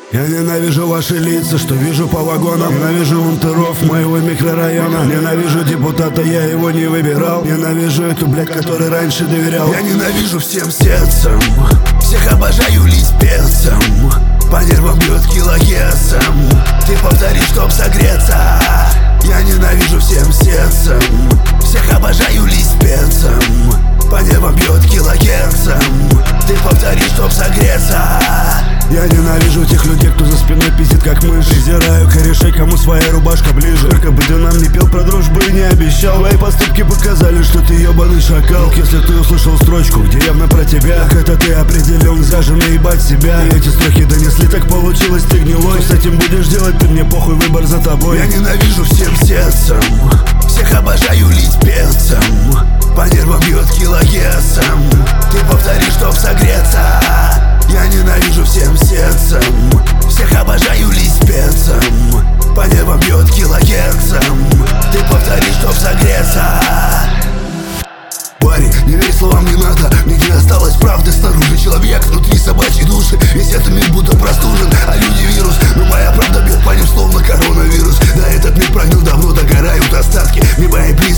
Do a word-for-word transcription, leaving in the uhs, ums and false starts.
Я ненавижу ваши лица, что вижу по вагонам. Ненавижу унтеров моего микрорайона. Ненавижу депутата, я его не выбирал. Ненавижу эту, блядь, которой раньше доверял. Я ненавижу всем сердцем, всех обожаю лить перцем. По нервам бьет килогерцем. Ты повтори, чтоб согреться. Я ненавижу всем сердцем, всех обожаю лить перцем. По нервам бьет килогерцем. Ты повтори, чтоб согреться. Я ненавижу тех людей, кто за спиной пиздит как мышь. Презираю корешей, кому своя рубашка ближе. Только бы ты нам не пел про дружбу и не обещал. Твои поступки показали, что ты ебаный шакал. Если ты услышал строчку, где явно про тебя, так это ты определен, зажжен наебать себя. И эти строки донесли, так получилось, ты гнилой. Что с этим будешь делать, ты мне похуй, выбор за тобой. Я ненавижу всем сердцем, всех обожаю лить перцем. По нервам бьет килогерцем. Ты повтори, чтоб согреться. Я ненавижу всем сердцем, всех обожаю лить перцем. По нервам бьет килогерцем. Ты повтори, чтоб согреться. Парень, не верь словам, не надо. Нигде осталось правды снаружи. Человек внутри собачьей души. Весь этот мир будто простужен, а люди вирус. Но моя правда бьет по ним словно коронавирус. Да этот мир прогнил давно, догорают остатки. Не мои